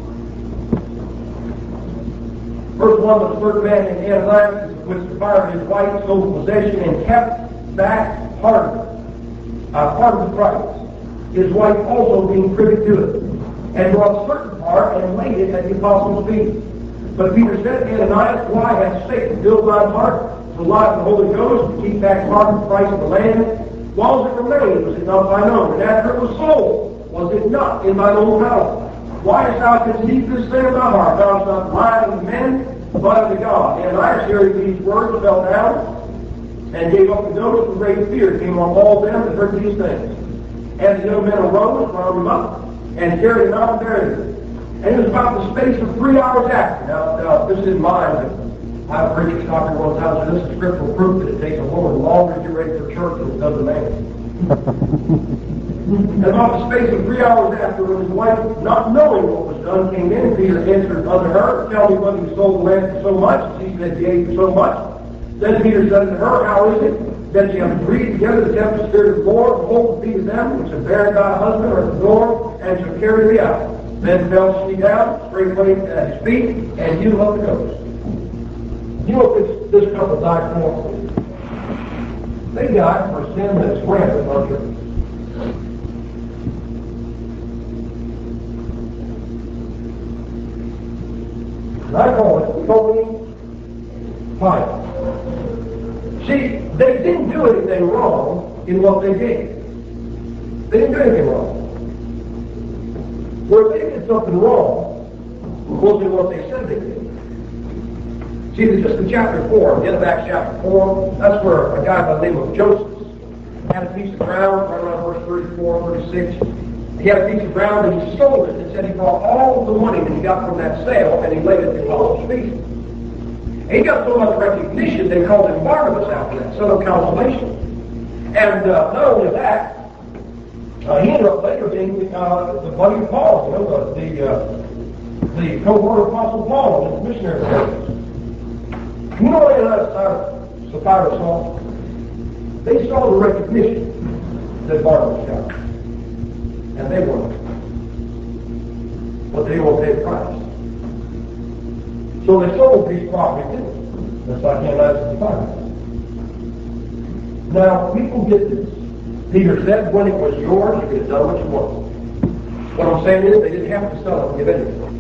Verse 1, the third man named Ananias, which devoured his wife, sold possession, and kept back part of the price. His wife also being privy to it, and brought a certain part and laid it at the apostles' feet. But Peter said to Ananias, why hath Satan filled thy heart to lie to the Holy Ghost, to keep back part of the price of the land? While it remained, was it not thine own? And after it was sold, was it not in thine own power? Why hast thou conceived this thing in thy heart? Thou hast not lied unto men, but unto God. And Ananias, hearing these words, fell down and gave up the ghost, and great fear came on all them that heard these things. And the young men arose, wound him up, and carried him out and buried him. And it was about the space of 3 hours after. Now this is in mind that I've preached talking one time, so this is scriptural proof that it takes a woman longer to get ready for church than it does a man. And about the space of 3 hours after, when his wife, not knowing what was done, came in, Peter answered unto her, tell me whether you sold the land for so much. She said, yea, for so much. Then Peter said unto her, how is it that ye have agreed together to tempt the Spirit of the Lord? Behold, be to them which have buried thy husband or at the door, and shall carry thee out. Then fell she down, straightway at his feet, and healed up the ghost. You know what this couple died for? They died for sin that's rampant on earth. And I call it phony piety. See, they didn't do anything wrong in what they did. They didn't do anything wrong. Where they did something wrong was in what they said they did. See, just in chapter 4, the end of Acts chapter 4, that's where a guy by the name of Joseph had a piece of ground, right around verse 34, 36. He had a piece of ground and he sold it and said he brought all the money that he got from that sale and he laid it at the apostles' feet. And he got so much recognition, they called him Barnabas after that, son of consolation. And not only that, he ended up later being the buddy of Paul, you know, the cohort of Apostle Paul in his missionary service. You know what Sapphira saw? They saw the recognition that Barnabas got. And they weren't. But they won't pay the price. So they sold a piece of property too. That's like Ananias and Sapphira. Now, people get this. Peter said when it was yours, you could have done what you wanted. What I'm saying is they didn't have to sell it and give anything.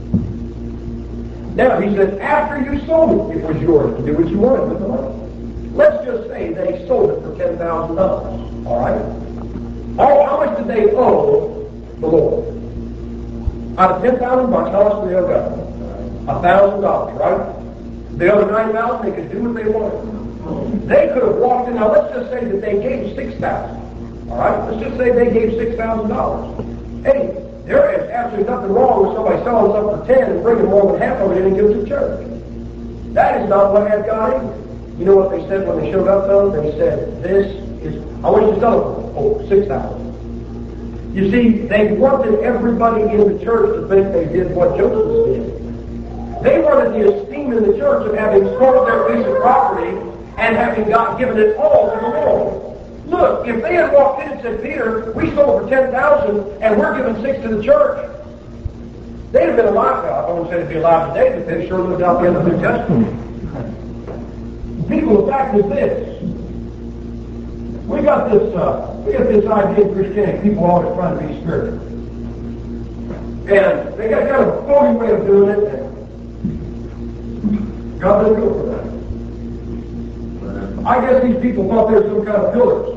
Now, he said, after you sold it, it was yours to do what you wanted with the money. Let's just say they sold it for $10,000. All right? How much did they owe the Lord? Out of $10,000, how much did they owe God? $1,000, right? The other $9,000, they could do what they wanted. They could have walked in. Now, let's just say that they gave $6,000. All right? Let's just say they gave $6,000. Hey, There is absolutely nothing wrong with somebody selling something for 10 and bringing more than half of it in and give it to the church. That is not what had God in. You know what they said when they showed up though? They said, this is, I want you to sell it for, 6,000. You see, they wanted everybody in the church to think they did what Joseph did. They wanted the esteem in the church of having sold their piece of property and having God given it all to the Lord. Look, if they had walked in and said, Peter, we sold for 10,000 and we're giving 6 to the church, they'd have been alive. I wouldn't say they'd be alive today, but they'd sure lived out the end of the New Testament. People, the fact is this. We got this idea in Christianity. People are always trying to be spiritual. And they got kind of a phony way of doing it. And God doesn't go for that. I guess these people thought they were some kind of pillars.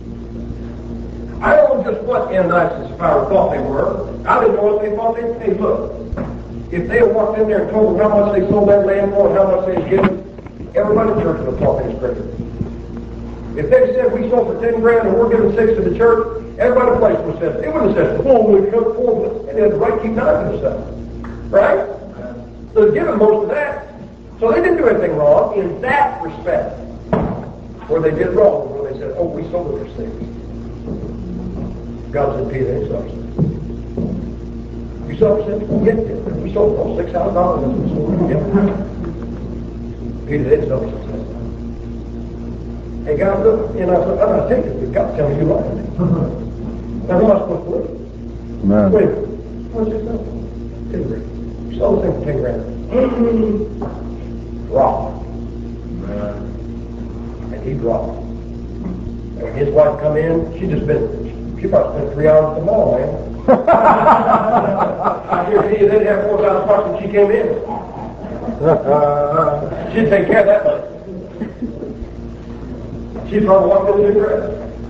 I don't know just what Ananias and Sapphira thought they were. I didn't know what they thought they were. Hey, look, if they had walked in there and told them how much they sold that land for and how much they had given, everybody in the church would have thought they was crazy. If they said we sold for 10 grand and we're giving 6 to the church, everybody in the place would have said, they wouldn't have said, we cut 4, and they had the right to keep 9 to themselves. Right? So they're giving most of that. So they didn't do anything wrong in that respect. Where they did wrong, where they said, we sold it for 6. God said, Peter, they sold it. You sold it for 6? Yes, we sold it for $6,000. Yeah. Peter, they sold it for 6. Hey, God, look, and I said, I'm not taking it, but God's telling you lying. Now, who am I supposed to believe? Man. Wait a minute. What's it sold? 10 grand. You sold the thing for 10 grand. Rock. And he dropped. And when his wife come in, she probably spent 3 hours at the mall, man. I hear she didn't have $4,000 when she came in. She'd take care of that money. She probably walked in a new dress.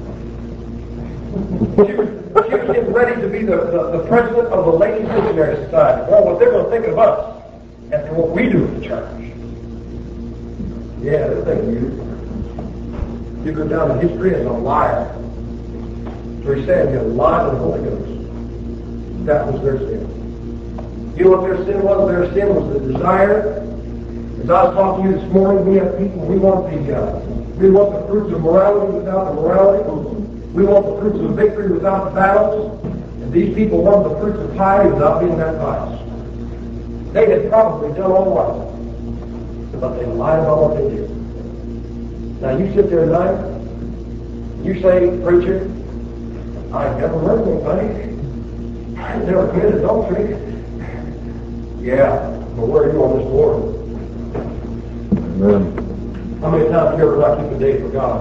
She was getting ready to be the president of the Ladies Missionary Society. Well, what they're going to think of us after what we do at the church. Yeah, they're thinking you go down in history as a liar. Very sad, you lied to the Holy Ghost. That was their sin. You know what their sin was? Their sin was the desire. As I was talking to you this morning, we have people, we want the fruits of morality without the morality. We want the fruits of victory without the battles. And these people want the fruits of piety without being that pious. They had probably done all right, but they lied about what they did. Now you sit there tonight, you say, preacher, I never heard anybody. I never committed adultery. Yeah, but where are you on this board? Amen. How many times have you ever not kept a day for God?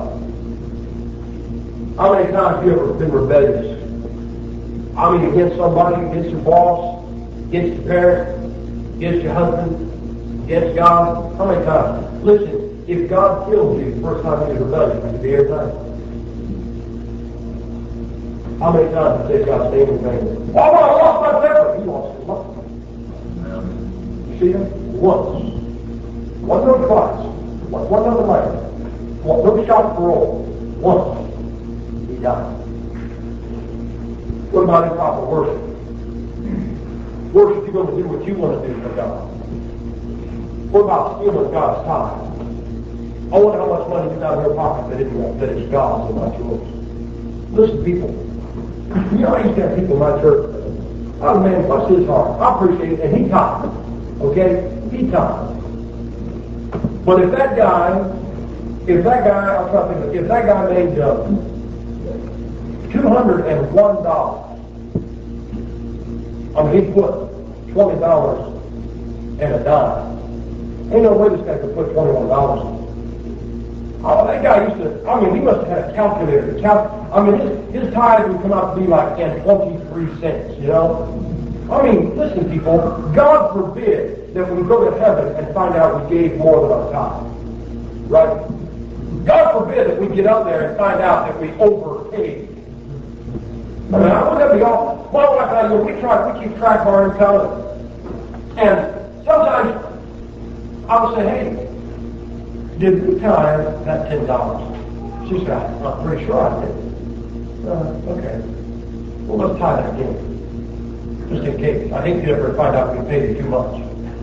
How many times have you ever been rebellious? I mean, against somebody, against your boss, against your parent, against your husband, against God? How many times? Listen, if God killed you the first time you was rebellious, would you be here tonight? How many times did God's name in vain? Oh, I lost my temper. He lost his life. You see him? Once. One no twice. One other life. No shot for all. Once. He died. What about improper worship? Worship, you're going to do what you want to do for God. What about stealing God's time? I wonder how much money is out of your pocket that it's God's and not yours. Listen, people. You know, I used to have people in my church. Oh man, bless his heart. I appreciate it, and he taught. Okay? He taught. But if that guy made $201, I mean, he put $20 and a dime. Ain't no way this guy could put $21. Oh, that guy he must have had a calculator to his tithe would come out to be like 23 cents, you know? I mean, listen, people, God forbid that we go to heaven and find out we gave more than our tithe. Right? God forbid that we get up there and find out that we overpaid. I mean, wouldn't that be awful? Well, like I know, we keep track of our income. And sometimes I would say, hey, did we tithe that $10? She said, I'm pretty sure I did. Okay. Well, let's tithe that again. just in case. I think you ever find out we paid you too much.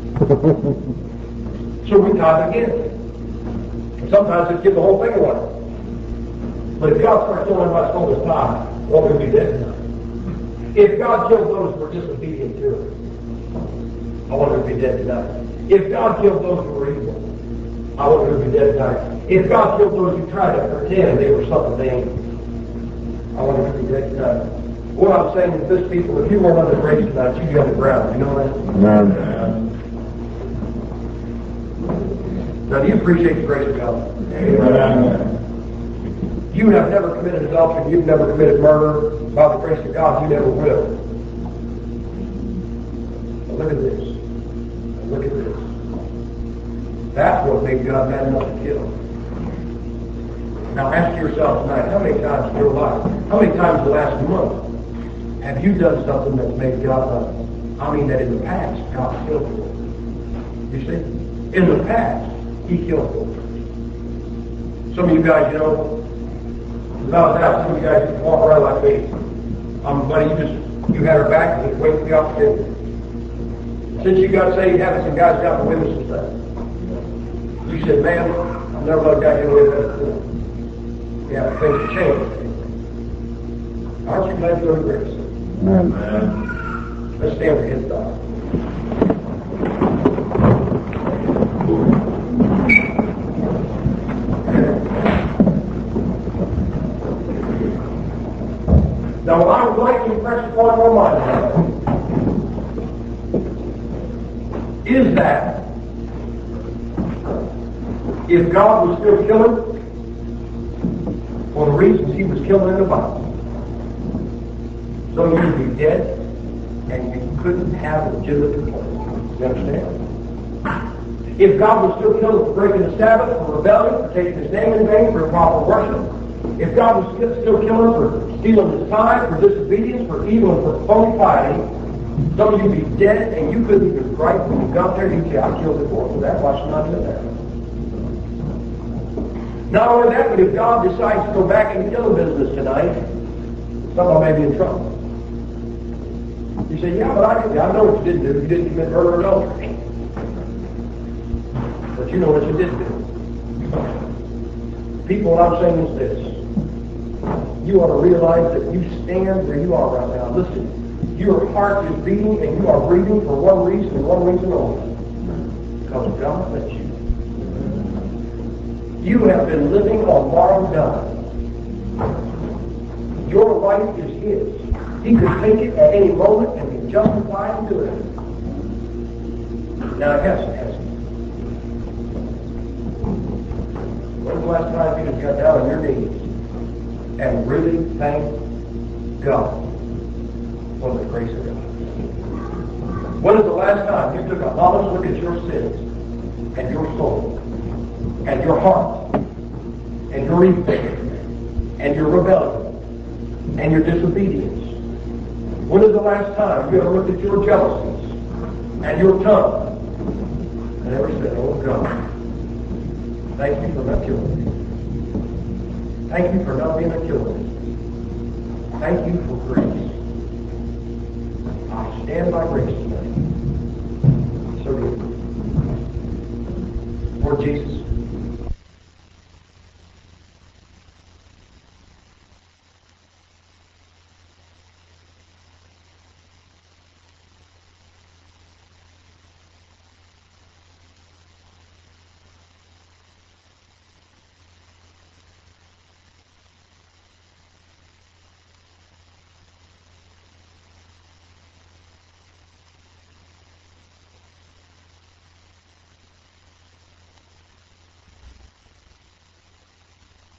So we tithe again. And sometimes it's give the whole thing away. But if God starts killing my soul this time, what would be dead tonight? If God killed those who were disobedient to it, I want to be dead tonight. If God killed those who were evil, I want to be dead tonight. If God killed those who tried to pretend they were something they ain't, I want to be dead tonight. What I'm saying is this, people, if you weren't under grace tonight, you'd be on the ground. You know that? Amen. Now, do you appreciate the grace of God? Amen. You have never committed adultery. You've never committed murder. By the grace of God, you never will. But look at this. Look at this. That's what made God mad enough to kill. Now ask yourself tonight, how many times in your life, how many times in the last month, have you done something that's made God mad? I mean that in the past, God killed for it. You see? In the past, He killed for it. Some of you guys, you know, about that, some of you guys just walk around like me. Buddy, you had her back and you wait for the opportunity. Since you got saved, having some guys got the witness and stuff. You said, man, I've never let a guy get away with that before. Yeah, things have changed. Aren't you glad you're in grace? Amen. Let's stand for His God. Now, what I would like to impress upon your mind is that if God was still killing for the reasons He was killing in the Bible, so you'd be dead and you couldn't have a legitimate complaint. You understand? If God was still killing for breaking the Sabbath, for rebellion, for taking His name in vain, for improper worship, if God was still killing for stealing His time, for disobedience, for evil, and for phony piety, some of you would be dead and you couldn't even write when you got there. You'd say, I killed it for that. Why should I do that? Not only that, but if God decides to go back into killing business tonight, someone may be in trouble. You say, yeah, but I know what you didn't do. You didn't commit murder or adultery. But you know what you did do. People, what I'm saying is this. You ought to realize that you stand where you are right now. Listen, your heart is beating and you are breathing for one reason and one reason only. Because God let you. You have been living on borrowed time. Your life is His. He could take it at any moment and be justified in doing it. Now, yes, it hasn't. When's the last time you just got down on your knees and really thanked God for the grace of God? When is the last time you took a honest look at your sins and your soul and your heart and your evil and your rebellion and your disobedience? When is the last time you ever looked at your jealousies and your tongue and ever said, oh God, thank you for not killing me. Thank you for not being a killer. Thank you for grace. I stand by grace tonight. So, Lord Jesus,